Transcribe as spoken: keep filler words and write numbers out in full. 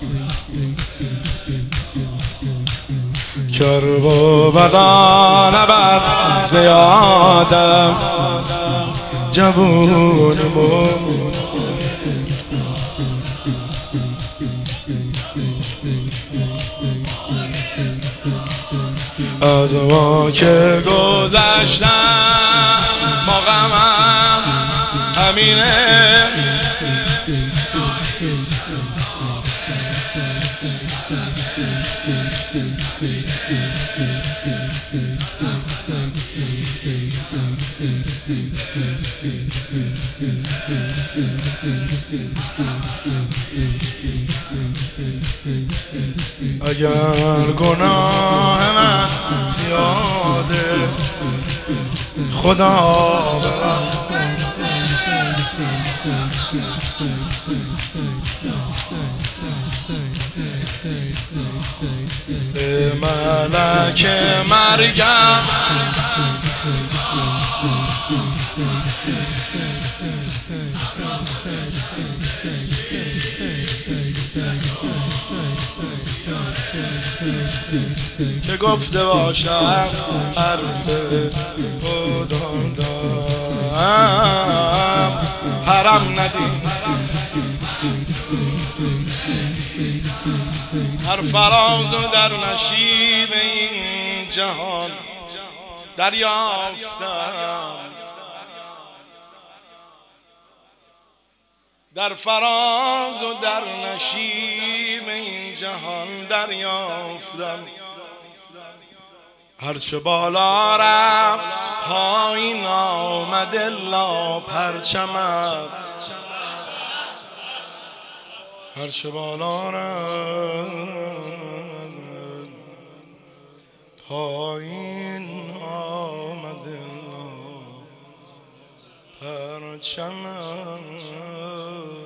کرب و بلا نبر زیادم جوون بود از ما که گذشتم ما غمم همینه اگر گناه من زیاده خدا به ملک مرگم که گفته باشم حرف خدا دارم حرم ندیم هر فراز و در نشیب این جهان دریافتم در فراز و در نشیب این جهان دریافتم هرچه بالا رفت پایین آمد الا پرچمت هرچه بالا رفت پایین آمد الا پرچمت